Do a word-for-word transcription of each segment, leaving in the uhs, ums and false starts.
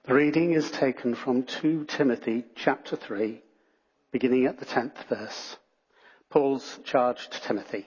The reading is taken from Second Timothy chapter three, beginning at the tenth verse. Paul's charge to Timothy.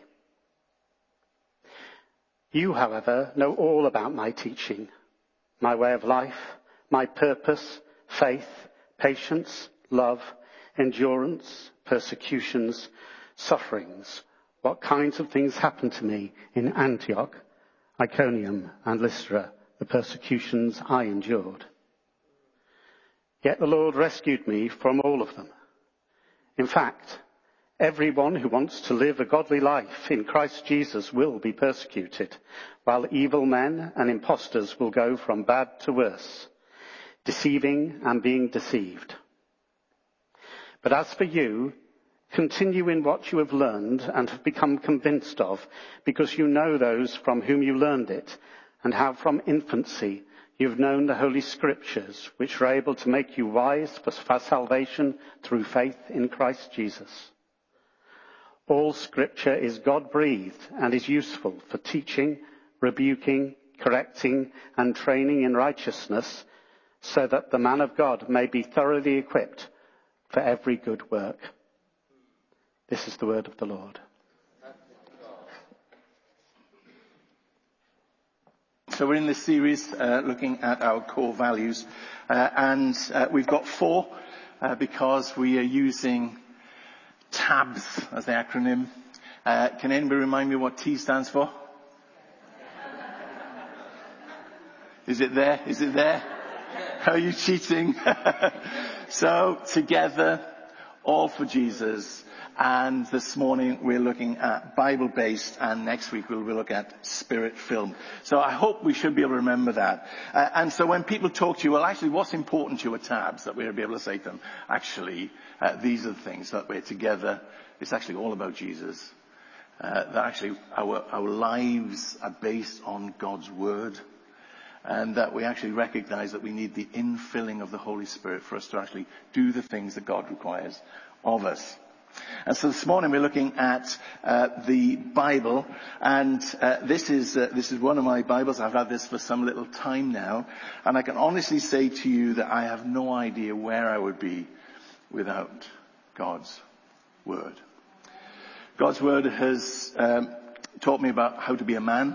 You, however, know all about my teaching, my way of life, my purpose, faith, patience, love, endurance, persecutions, sufferings, what kinds of things happened to me in Antioch, Iconium, and Lystra, the persecutions I endured. Yet the Lord rescued me from all of them. In fact, everyone who wants to live a godly life in Christ Jesus will be persecuted, while evil men and impostors will go from bad to worse, deceiving and being deceived. But as for you, continue in what you have learned and have become convinced of, because you know those from whom you learned it, and how from infancy you have known the Holy Scriptures, which are able to make you wise for salvation through faith in Christ Jesus. All Scripture is God-breathed and is useful for teaching, rebuking, correcting, and training in righteousness, so that the man of God may be thoroughly equipped for every good work. This is the word of the Lord. So we're in this series uh, looking at our core values, uh, and uh, we've got four uh, because we are using TABS as the acronym. Uh, can anybody remind me what T stands for? Is it there? Is it there? Are you cheating? So together, all for Jesus. And this morning we're looking at Bible-based, and next week we'll look at Spirit-filled. So I hope we should be able to remember that. Uh, and so when people talk to you, well, actually, what's important to you at TABS? That we'll be able to say to them, actually, uh, these are the things that we're together. It's actually all about Jesus. Uh, that actually our, our lives are based on God's Word. And that we actually recognize that we need the infilling of the Holy Spirit for us to actually do the things that God requires of us. And so this morning we're looking at uh, the Bible, and uh, this is uh, this is one of my Bibles. I've had this for some little time now, and I can honestly say to you that I have no idea where I would be without God's Word. God's Word has um, taught me about how to be a man.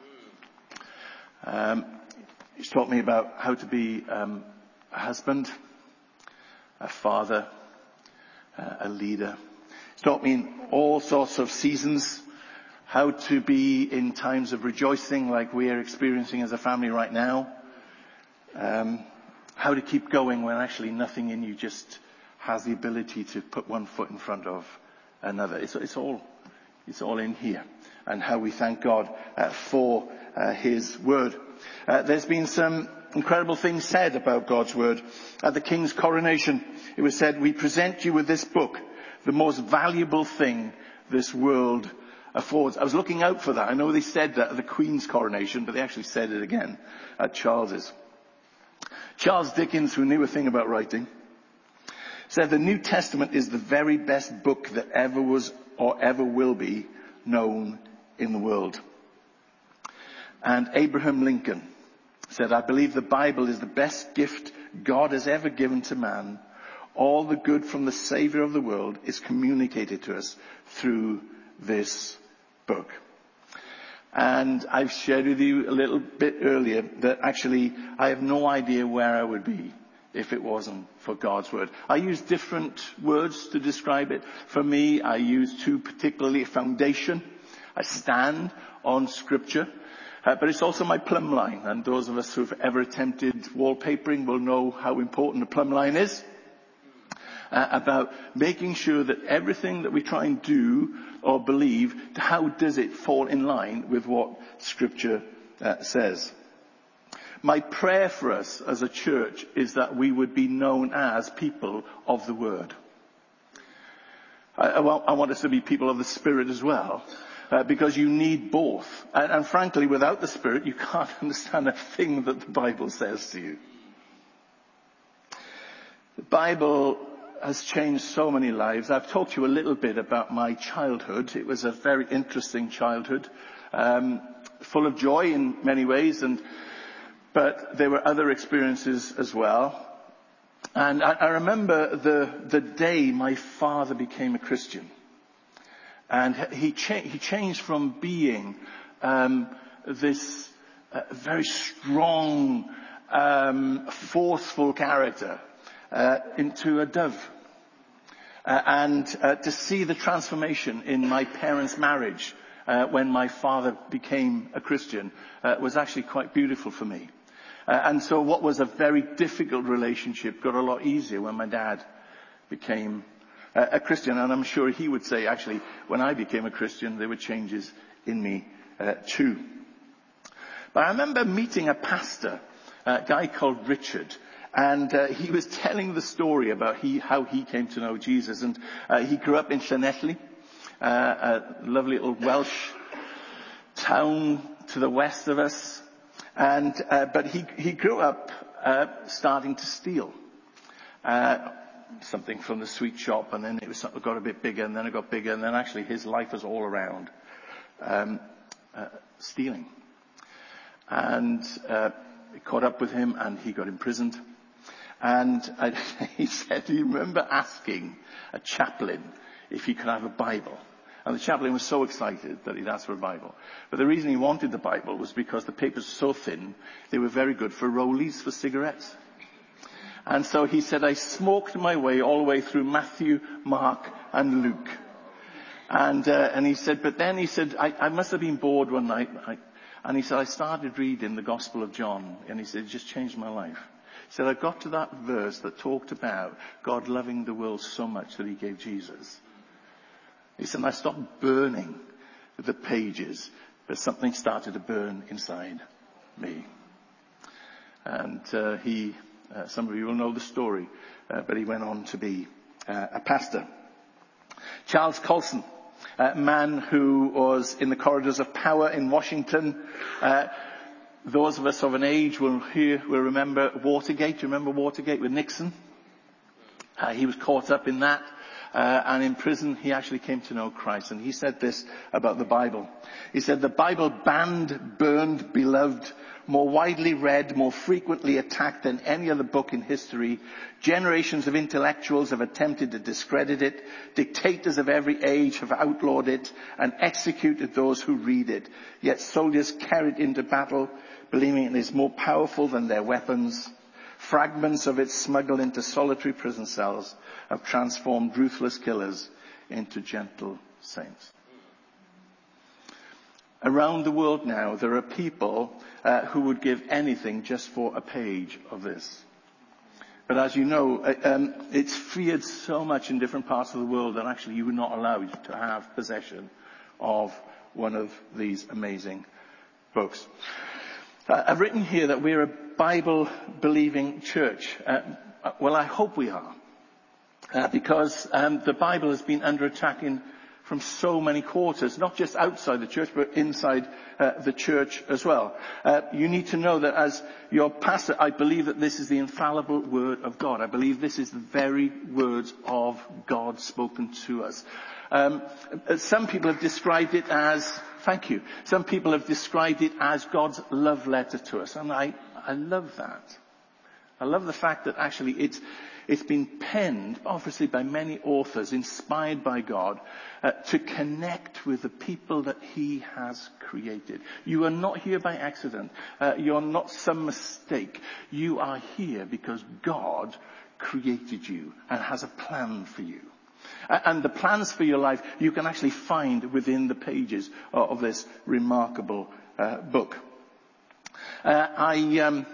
Um, it's taught me about how to be um, a husband, a father, a leader. It's taught me in all sorts of seasons how to be in times of rejoicing like we are experiencing as a family right now. Um, how to keep going when actually nothing in you just has the ability to put one foot in front of another. It's, it's all, it's all in here. And how we thank God uh, for uh, His Word. Uh, there's been some incredible things said about God's Word. At the King's coronation, it was said, "We present you with this book, the most valuable thing this world affords." I was looking out for that. I know they said that at the Queen's coronation, but they actually said it again at Charles's. Charles Dickens, who knew a thing about writing, said the New Testament is the very best book that ever was or ever will be known in the world. And Abraham Lincoln said, "I believe the Bible is the best gift God has ever given to man. All the good from the Savior of the world is communicated to us through this book." And I've shared with you a little bit earlier that actually I have no idea where I would be if it wasn't for God's Word. I use different words to describe it. For me, I use two particularly: foundation. I stand on Scripture. Uh, but it's also my plumb line. And those of us who've ever attempted wallpapering will know how important the plumb line is. Uh, about making sure that everything that we try and do or believe, how does it fall in line with what Scripture uh, says. My prayer for us as a church is that we would be known as people of the Word. I, I, want, I want us to be people of the Spirit as well. Uh, because you need both. And, and frankly, without the Spirit, you can't understand a thing that the Bible says to you. The Bible has changed so many lives. I've talked to you a little bit about my childhood. It was a very interesting childhood, um, full of joy in many ways. And but there were other experiences as well. And I, I remember the, the day my father became a Christian. And he, cha- he changed from being um, this uh, very strong, um, forceful character uh, into a dove. Uh, and uh, to see the transformation in my parents' marriage uh, when my father became a Christian uh, was actually quite beautiful for me. Uh, and so what was a very difficult relationship got a lot easier when my dad became uh, a Christian. And I'm sure he would say, actually, when I became a Christian, there were changes in me uh, too. But I remember meeting a pastor, a guy called Richard, and uh, he was telling the story about he, how he came to know Jesus. And uh, he grew up in Llanelli, uh, a lovely little Welsh town to the west of us. And, uh, but he, he grew up, uh, starting to steal, uh, something from the sweet shop, and then it was, it got a bit bigger, and then it got bigger, and then actually his life was all around, um, uh, stealing. And, uh, it caught up with him, and he got imprisoned. And I, he said he remember asking a chaplain if he could have a Bible. And the chaplain was so excited that he'd asked for a Bible. But the reason he wanted the Bible was because the papers were so thin, they were very good for rollies, for cigarettes. And so he said, I smoked my way all the way through Matthew, Mark, and Luke. And, uh, and he said, but then he said, I, I must have been bored one night. I, and he said, I started reading the Gospel of John. And he said, it just changed my life. He said, I got to that verse that talked about God loving the world so much that he gave Jesus. He said, I stopped burning the pages, but something started to burn inside me. And uh, he, uh, some of you will know the story, uh, but he went on to be uh, a pastor. Charles Colson, a man who was in the corridors of power in Washington. Uh, those of us of an age will hear, will remember Watergate. Do you remember Watergate with Nixon? Uh, he was caught up in that. Uh, and in prison, he actually came to know Christ. And he said this about the Bible. He said, the Bible banned, burned, beloved, more widely read, more frequently attacked than any other book in history. Generations of intellectuals have attempted to discredit it. Dictators of every age have outlawed it and executed those who read it. Yet soldiers carry it into battle, believing it is more powerful than their weapons. Fragments of it smuggled into solitary prison cells have transformed ruthless killers into gentle saints. Around the world now, there are people uh, who would give anything just for a page of this. But as you know, uh, um, it's feared so much in different parts of the world that actually you were not allowed to have possession of one of these amazing books. Uh, I've written here that we're a Bible-believing church. Uh, well, I hope we are. Uh, because um, the Bible has been under attack in, from so many quarters, not just outside the church, but inside uh, the church as well. Uh, you need to know that as your pastor, I believe that this is the infallible word of God. I believe this is the very words of God spoken to us. Um, some people have described it as, thank you, some people have described it as God's love letter to us. And I, I love that. I love the fact that actually it's, it's been penned, obviously by many authors, inspired by God, uh, to connect with the people that he has created. You are not here by accident. Uh, you're not some mistake. You are here because God created you and has a plan for you. And the plans for your life you can actually find within the pages of this remarkable uh, book. Uh, I, um,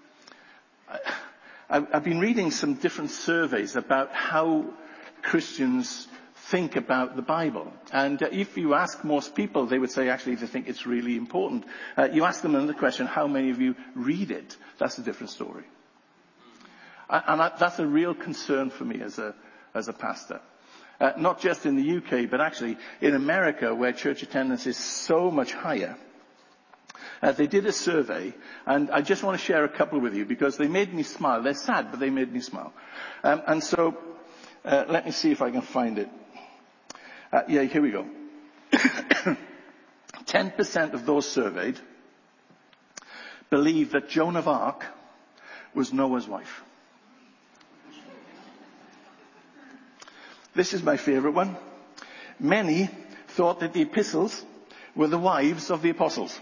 I, I've been reading some different surveys about how Christians think about the Bible. And uh, if you ask most people, they would say actually they think it's really important. Uh, you ask them another question, how many of you read it? That's a different story. And I, that's a real concern for me as a, as a pastor. Uh, not just in the U K, but actually in America, where church attendance is so much higher. Uh, they did a survey, and I just want to share a couple with you because they made me smile. They're sad, but they made me smile. Um, and so, uh, let me see if I can find it. Uh, yeah, here we go. ten percent of those surveyed believed that Joan of Arc was Noah's wife. This is my favorite one. Many thought that the epistles were the wives of the apostles.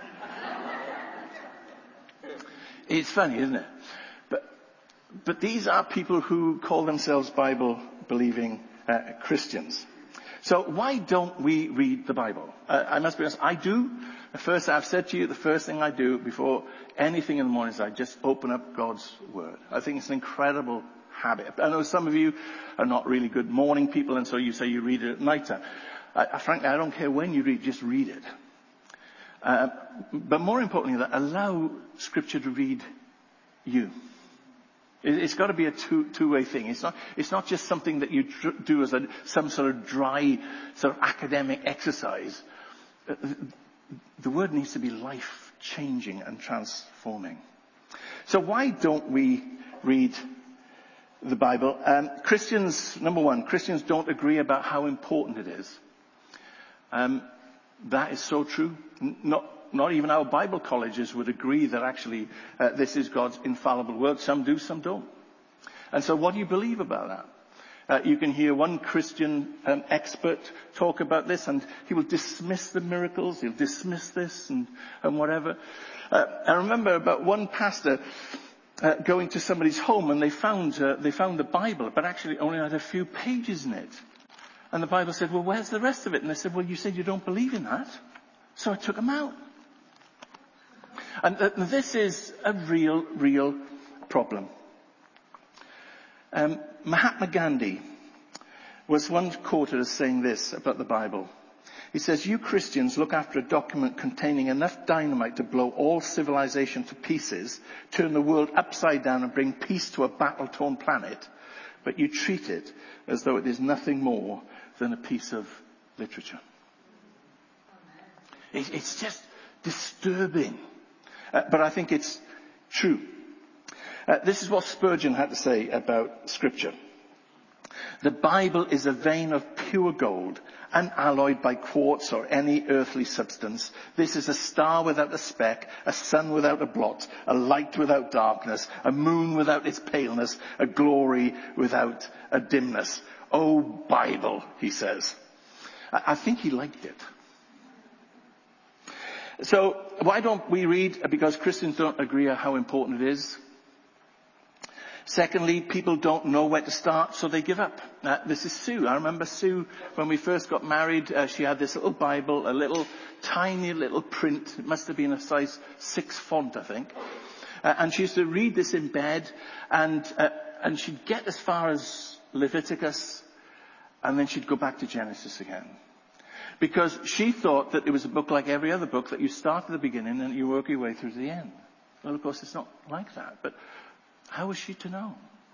It's funny, isn't it? But, but these are people who call themselves Bible-believing uh, Christians. So why don't we read the Bible? Uh, I must be honest, I do. The first, I've said to you, the first thing I do before anything in the morning is I just open up God's Word. I think it's an incredible habit. I know some of you are not really good morning people, and so you say you read it at night time. I, I, frankly, I don't care when you read, just read it. Uh, but more importantly, that allow Scripture to read you. It, it's got to be a two, two-way thing. It's not, it's not just something that you dr- do as a, some sort of dry, sort of academic exercise. Uh, the Word needs to be life-changing and transforming. So why don't we read the Bible? Um, Christians, number one, Christians don't agree about how important it is. Um, that is so true. Not, not even our Bible colleges would agree that actually uh, this is God's infallible word. Some do, some don't. And so what do you believe about that? Uh, you can hear one Christian um, expert talk about this, and he will dismiss the miracles, he'll dismiss this and, and whatever. Uh, I remember about one pastor uh, going to somebody's home, and they found uh, they found the Bible, but actually only had a few pages in it. And the Bible said, well, where's the rest of it? And they said, well, you said you don't believe in that. So I took them out. And th- this is a real, real problem. Um, Mahatma Gandhi was once quoted as saying this about the Bible. He says, you Christians look after a document containing enough dynamite to blow all civilization to pieces, turn the world upside down and bring peace to a battle-torn planet, but you treat it as though it is nothing more than a piece of literature. It, it's just disturbing. Uh, but I think it's true. Uh, this is what Spurgeon had to say about Scripture. The Bible is a vein of pure gold, unalloyed by quartz or any earthly substance. This is a star without a speck, a sun without a blot, a light without darkness, a moon without its paleness, a glory without a dimness. Oh, Bible, he says. I, I think he liked it. So why don't we read? Because Christians don't agree on how important it is. Secondly, people don't know where to start, so they give up. Uh, this is Sue. I remember Sue, when we first got married, uh, she had this little Bible, a little tiny little print. It must have been a size six font, I think. Uh, and she used to read this in bed, and uh, and she'd get as far as Leviticus, and then she'd go back to Genesis again. Because she thought that it was a book like every other book, that you start at the beginning and you work your way through to the end. Well, of course, it's not like that. But how was she to know?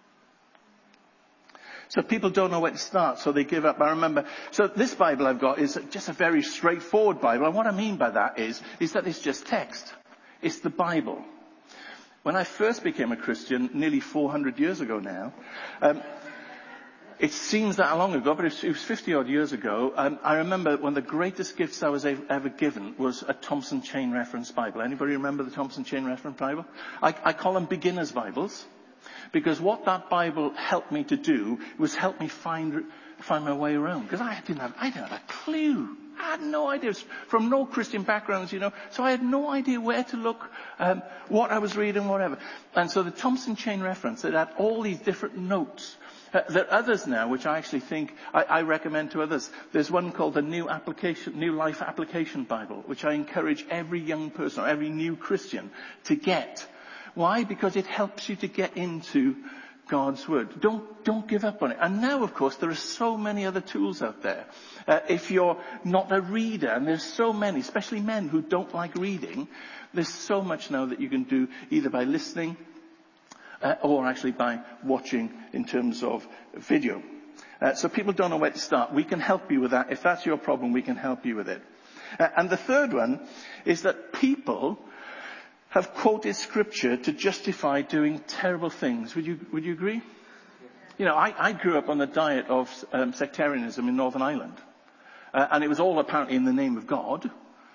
So people don't know where to start, so they give up. I remember, so this Bible I've got is just a very straightforward Bible. And what I mean by that is, is that it's just text. It's the Bible. When I first became a Christian, nearly four hundred years ago now, um, it seems that long ago, but it was fifty odd years ago. Um, I remember one of the greatest gifts I was ever given was a Thompson Chain Reference Bible. Anybody remember the Thompson Chain Reference Bible? I, I call them beginner's Bibles, because what that Bible helped me to do was help me find find my way around. Because I didn't have I didn't have a clue. I had no idea. From no Christian backgrounds, you know, so I had no idea where to look, um, what I was reading, whatever. And so the Thompson Chain Reference, it had all these different notes. Uh, there are others now, which I actually think I, I recommend to others. There's one called the New Application, New Life Application Bible, which I encourage every young person or every new Christian to get. Why? Because it helps you to get into God's Word. Don't, don't give up on it. And now, of course, there are so many other tools out there. Uh, if you're not a reader, and there's so many, especially men who don't like reading, there's so much now that you can do either by listening, Uh, or actually by watching in terms of video. Uh, so people don't know where to start. We can help you with that. If that's your problem, we can help you with it. Uh, and the third one is that people have quoted Scripture to justify doing terrible things. Would you, would you agree? You know, I, I grew up on the diet of um, sectarianism in Northern Ireland. Uh, and it was all apparently in the name of God.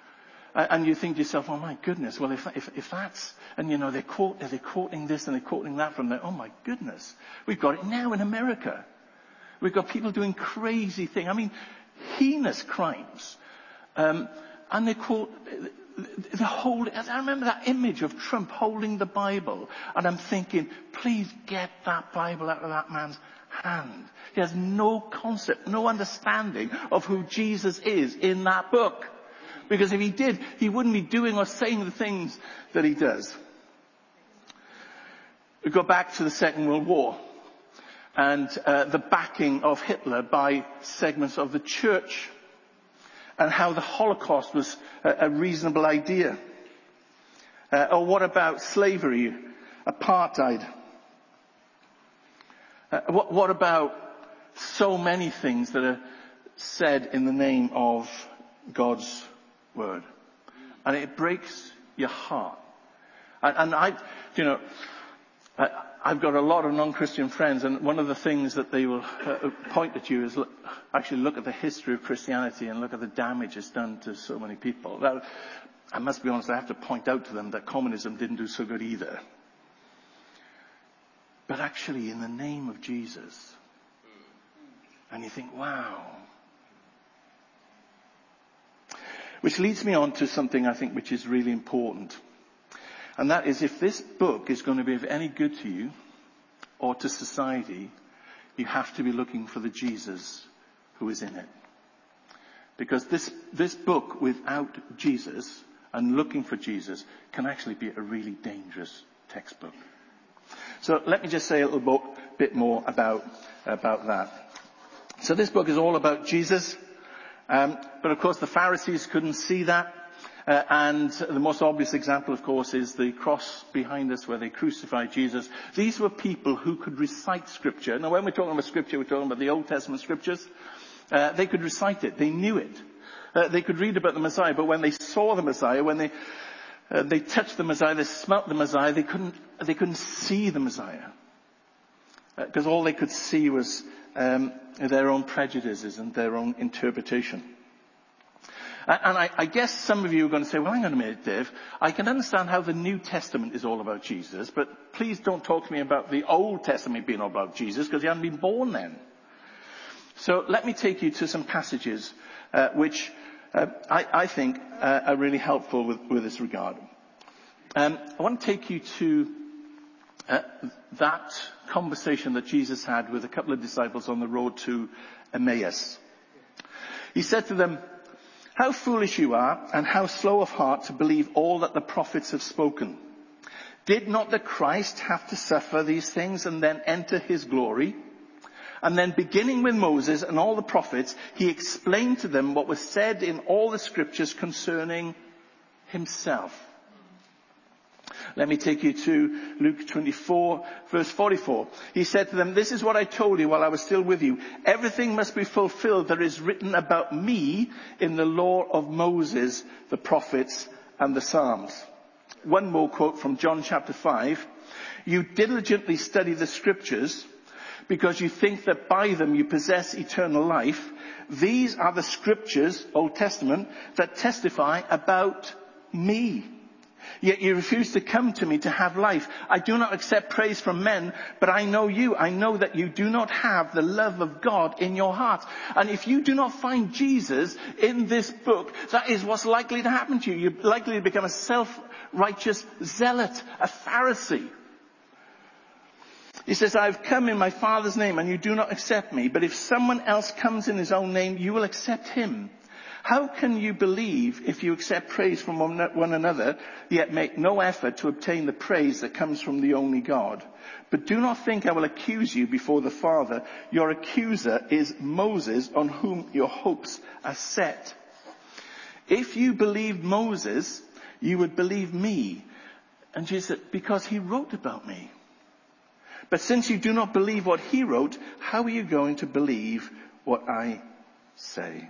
And you think to yourself, oh my goodness, well if, if, if that's, and you know, they're, quote, they're quoting this and they're quoting that from there, oh my goodness. We've got it now in America. We've got people doing crazy things. I mean, heinous crimes. Um, and they quote, the whole, I remember that image of Trump holding the Bible, and I'm thinking, please get that Bible out of that man's hand. He has no concept, no understanding of who Jesus is in that book. Because if he did, he wouldn't be doing or saying the things that he does. We go back to the Second World War and uh, the backing of Hitler by segments of the church, and how the Holocaust was a, a reasonable idea. Uh, or what about slavery, apartheid? Uh, what, what about so many things that are said in the name of God's word? And it breaks your heart. And, and I, you know, I, I've got a lot of non-Christian friends, and one of the things that they will uh, point at you is look, actually look at the history of Christianity and look at the damage it's done to so many people. Now, I must be honest, I have to point out to them that communism didn't do so good either. But actually, in the name of Jesus, and you think, wow. Which leads me on to something I think which is really important. And that is, if this book is going to be of any good to you or to society, you have to be looking for the Jesus who is in it. Because this, this book without Jesus and looking for Jesus can actually be a really dangerous textbook. So let me just say a little bo- bit more about, about that. So this book is all about Jesus. Um, but of course the Pharisees couldn't see that. Uh, and the most obvious example, of course, is the cross behind us where they crucified Jesus. These were people who could recite Scripture. Now, when we're talking about Scripture, we're talking about the Old Testament Scriptures. Uh, they could recite it. They knew it. Uh, they could read about the Messiah, but when they saw the Messiah, when they uh, they touched the Messiah, they smelt the Messiah, they couldn't they couldn't see the Messiah, because uh, all they could see was um, their own prejudices and their own interpretation. And I, I guess some of you are going to say, well, hang on a minute, Dave. I can understand how the New Testament is all about Jesus, but please don't talk to me about the Old Testament being all about Jesus, because he hadn't been born then. So let me take you to some passages uh, which uh, I, I think uh, are really helpful with, with this regard. Um, I want to take you to uh, that conversation that Jesus had with a couple of disciples on the road to Emmaus. He said to them, "How foolish you are, and how slow of heart to believe all that the prophets have spoken. Did not the Christ have to suffer these things and then enter his glory?" And then beginning with Moses and all the prophets, he explained to them what was said in all the scriptures concerning himself. Let me take you to Luke twenty-four, verse forty-four. He said to them, "This is what I told you while I was still with you. Everything must be fulfilled that is written about me in the law of Moses, the prophets, and the Psalms." One more quote from John chapter five. "You diligently study the scriptures because you think that by them you possess eternal life. These are the scriptures, Old Testament, that testify about me. Yet you refuse to come to me to have life. I do not accept praise from men, but I know you. I know that you do not have the love of God in your heart." And if you do not find Jesus in this book, that is what's likely to happen to you. You're likely to become a self-righteous zealot, a Pharisee. He says, "I've come in my Father's name and you do not accept me. But if someone else comes in his own name, you will accept him. How can you believe if you accept praise from one another, yet make no effort to obtain the praise that comes from the only God? But do not think I will accuse you before the Father. Your accuser is Moses, on whom your hopes are set. If you believed Moses, you would believe me." And Jesus said, "Because he wrote about me. But since you do not believe what he wrote, how are you going to believe what I say?"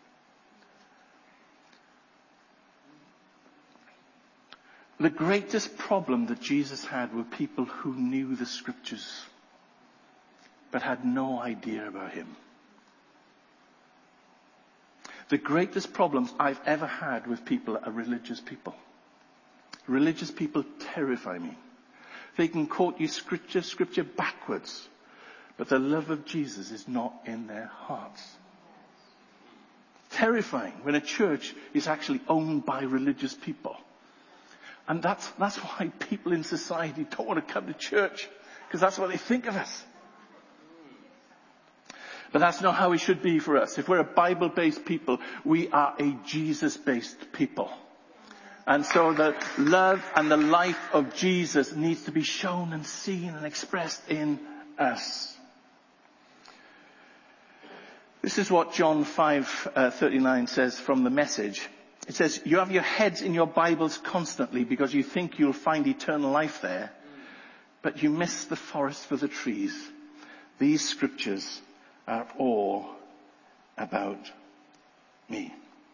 The greatest problem that Jesus had were people who knew the scriptures, but had no idea about him. The greatest problems I've ever had with people are religious people. Religious people terrify me. They can quote you scripture, scripture backwards, but the love of Jesus is not in their hearts. Terrifying when a church is actually owned by religious people. And that's, that's why people in society don't want to come to church, because that's what they think of us. But that's not how it should be for us. If we're a Bible-based people, we are a Jesus-based people. And so the love and the life of Jesus needs to be shown and seen and expressed in us. This is what John five thirty-nine says from the Message. It says, you have your heads in your Bibles constantly because you think you'll find eternal life there, but you miss the forest for the trees. These scriptures are all about me.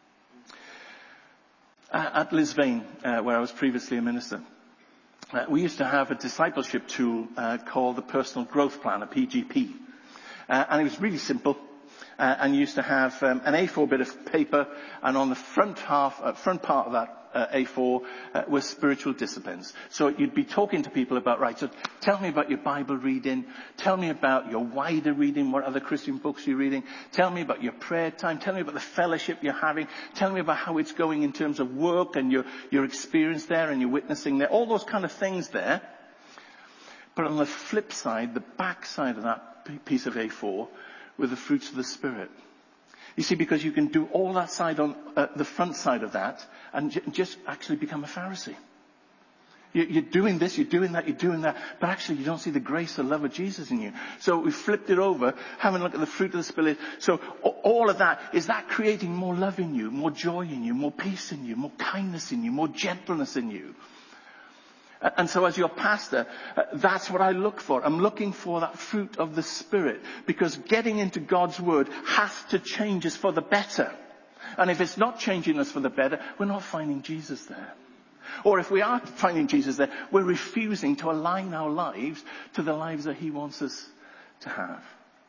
Uh, at Lisvane, uh, where I was previously a minister, uh, we used to have a discipleship tool uh, called the Personal Growth Plan, a P G P. Uh, and it was really simple. Uh, and you used to have um, an A four bit of paper, and on the front half, uh, front part of that uh, A four uh, was spiritual disciplines. So you'd be talking to people about, right, so tell me about your Bible reading, tell me about your wider reading, what other Christian books you're reading, tell me about your prayer time, tell me about the fellowship you're having, tell me about how it's going in terms of work and your, your experience there and your witnessing there, all those kind of things there. But on the flip side, the back side of that piece of A four, with the fruits of the Spirit. You see, because you can do all that side on uh, the front side of that and j- just actually become a Pharisee. You, you're doing this, you're doing that, you're doing that, but actually you don't see the grace and love of Jesus in you. So we flipped it over, having a look at the fruit of the Spirit. So all of that, is that creating more love in you, more joy in you, more peace in you, more kindness in you, more gentleness in you? And so as your pastor, uh, that's what I look for. I'm looking for that fruit of the Spirit, because getting into God's Word has to change us for the better. And if it's not changing us for the better, we're not finding Jesus there. Or if we are finding Jesus there, we're refusing to align our lives to the lives that He wants us to have.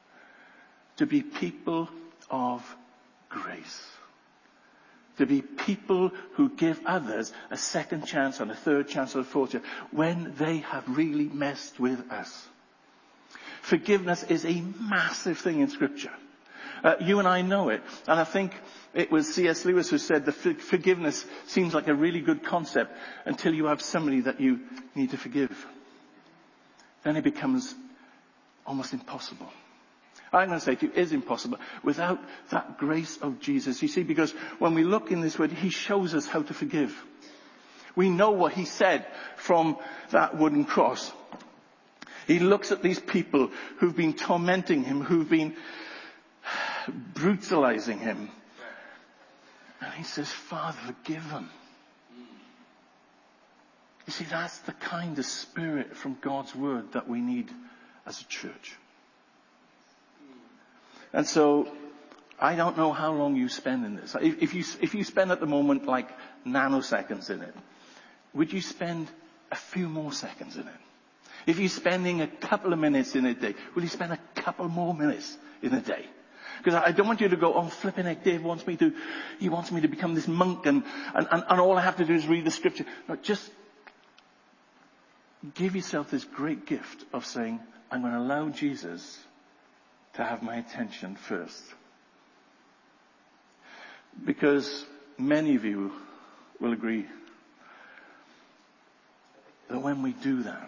To be people of grace. To be people who give others a second chance and a third chance and a fourth chance when they have really messed with us. Forgiveness is a massive thing in Scripture. Uh, you and I know it. And I think it was C S Lewis who said that forgiveness seems like a really good concept until you have somebody that you need to forgive. Then it becomes almost impossible. I'm going to say to you, it is impossible without that grace of Jesus. You see, because when we look in this word, He shows us how to forgive. We know what He said from that wooden cross. He looks at these people who've been tormenting Him, who've been brutalizing Him. And He says, Father, forgive them. You see, that's the kind of spirit from God's word that we need as a church. And so, I don't know how long you spend in this. If, if you, if you spend at the moment like nanoseconds in it, would you spend a few more seconds in it? If you're spending a couple of minutes in a day, will you spend a couple more minutes in a day? Because I don't want you to go, oh, flipping heck, Dave wants me to, he wants me to become this monk and, and, and, and all I have to do is read the scripture. No, just give yourself this great gift of saying, I'm going to allow Jesus to have my attention first. Because many of you will agree that when we do that,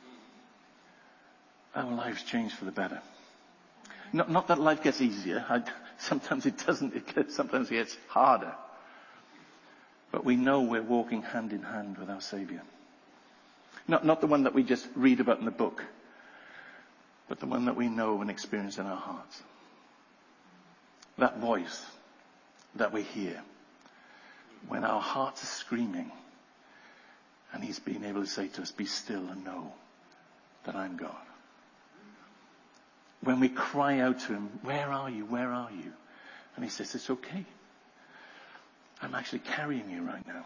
our lives change for the better. Not, not that life gets easier. I, sometimes it doesn't. It gets, sometimes it gets harder. But we know we're walking hand in hand with our Savior. Not, not the one that we just read about in the book, but the one that we know and experience in our hearts. That voice that we hear when our hearts are screaming and He's being able to say to us, be still and know that I'm God. When we cry out to Him, where are you, where are you? And He says, it's okay. I'm actually carrying you right now.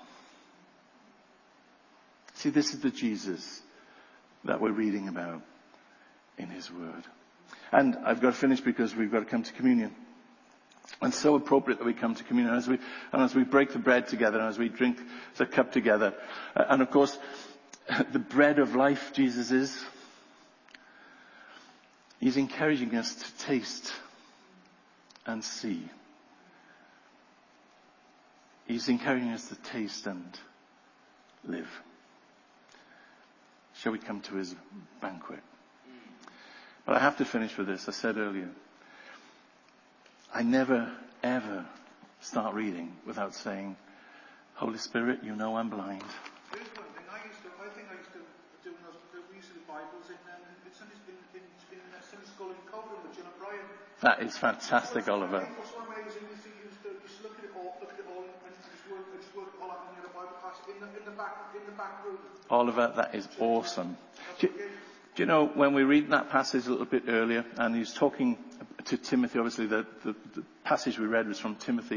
See, this is the Jesus that we're reading about in His Word. And I've got to finish because we've got to come to communion. And so appropriate that we come to communion, as we, and as we break the bread together, and as we drink the cup together. Uh, and of course, the bread of life Jesus is. He's encouraging us to taste and see. He's encouraging us to taste and live. Shall we come to his banquet? But I have to finish with this. I said earlier, I never, ever start reading without saying, Holy Spirit, you know I'm blind. Here's one thing. I used to, I think I used to do when I was, we used to do Bibles in, um, in, Sunday, in, in, in uh, Sunday school in Cobham with John O'Brien. That is fantastic, so Oliver. What's so amazing is you used to just look at it all, look at it all, and just work, just work it all out on the Bible passage in the, in the back, in the back room. Oliver, that is awesome. Do, do you know, when we read that passage a little bit earlier, and he's talking to Timothy, obviously the, the, the passage we read was from Timothy,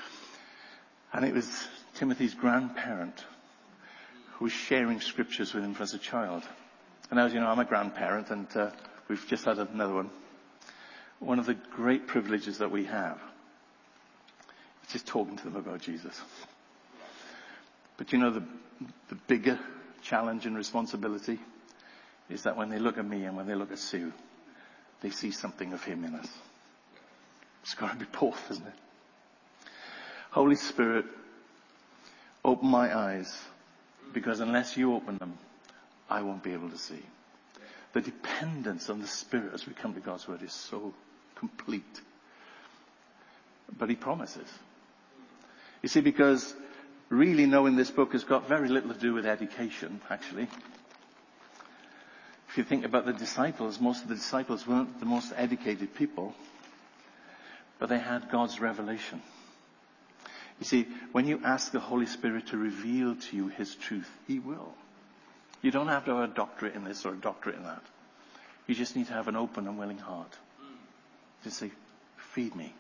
and it was Timothy's grandparent who was sharing scriptures with him as a child. And as you know, I'm a grandparent, and uh, we've just had another one. One of the great privileges that we have is just talking to them about Jesus. But you know, the, the bigger challenge and responsibility is that when they look at me and when they look at Sue, they see something of him in us. It's got to be both, isn't it? Holy Spirit, open my eyes, because unless you open them, I won't be able to see. The dependence on the Spirit as we come to God's Word is so complete. But he promises. You see, because really knowing this book has got very little to do with education, actually. If you think about the disciples, most of the disciples weren't the most educated people, but they had God's revelation. You see, when you ask the Holy Spirit to reveal to you his truth, he will. You don't have to have a doctorate in this or a doctorate in that. You just need to have an open and willing heart. Just say, feed me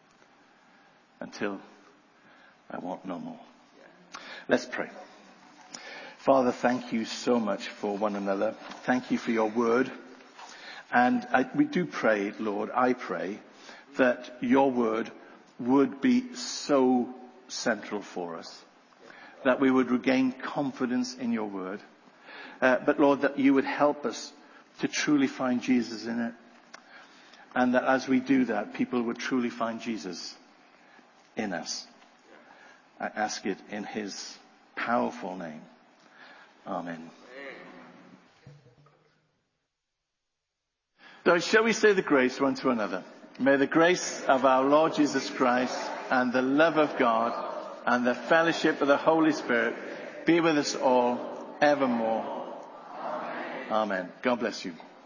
until I want no more. Let's pray. Father, thank you so much for one another. Thank you for your word. And I, we do pray, Lord, I pray that your word would be so central for us, that we would regain confidence in your word. Uh, but Lord, that you would help us to truly find Jesus in it. And that as we do that, people would truly find Jesus in us. I ask it in his powerful name. Amen. So shall we say the grace one to another? May the grace of our Lord Jesus Christ and the love of God and the fellowship of the Holy Spirit be with us all evermore. Amen. God bless you.